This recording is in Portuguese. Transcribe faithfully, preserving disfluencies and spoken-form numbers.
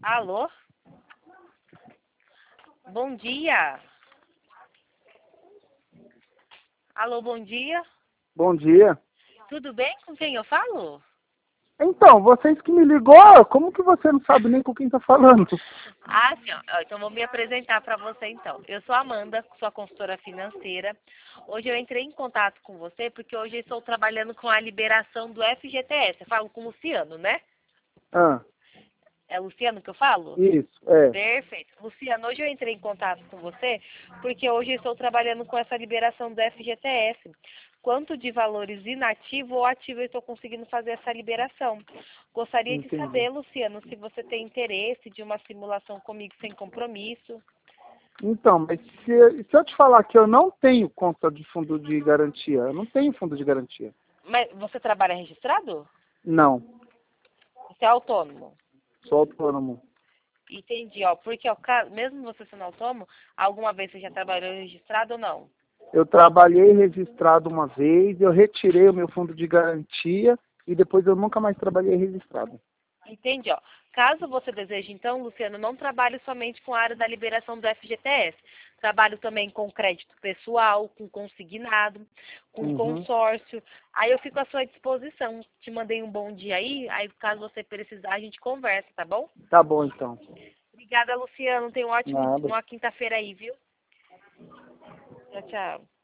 Alô? Bom dia. Alô, bom dia. Bom dia. Tudo bem? Com quem eu falo? Então, vocês que me ligou, como que você não sabe nem com quem tá falando? Ah, sim. Ó. Ó, Então vou me apresentar para você então. Eu sou a Amanda, sua consultora financeira. Hoje eu entrei em contato com você porque hoje eu estou trabalhando com a liberação do F G T S. Eu falo com o Luciano, né? Ah, É Luciano que eu falo? isso, é. Perfeito. Luciano, hoje eu entrei em contato com você porque hoje eu estou trabalhando com essa liberação do F G T S. Quanto de valores inativo ou ativo eu estou conseguindo fazer essa liberação? Gostaria de Entendi. saber, Luciano, se você tem interesse de uma simulação comigo sem compromisso. Então, mas se, se eu te falar que eu não tenho conta de fundo de garantia, eu não tenho fundo de garantia. Mas você trabalha registrado? Não, Você é autônomo? sou autônomo. Entendi, ó. Porque, ó, ca- mesmo você sendo autônomo, alguma vez você já trabalhou registrado ou não? Eu trabalhei registrado uma vez, eu retirei o meu fundo de garantia e depois eu nunca mais trabalhei registrado. Entendi, ó. Caso você deseje, então, Luciano, não trabalhe somente com a área da liberação do F G T S. Trabalho também com crédito pessoal, com consignado, com Uhum. consórcio. Aí eu fico à sua disposição. Te mandei um bom dia aí, aí caso você precisar, a gente conversa, tá bom? Tá bom, então. Obrigada, Luciano. Tenha um ótimo, Nada. uma quinta-feira aí, viu? Tchau, tchau.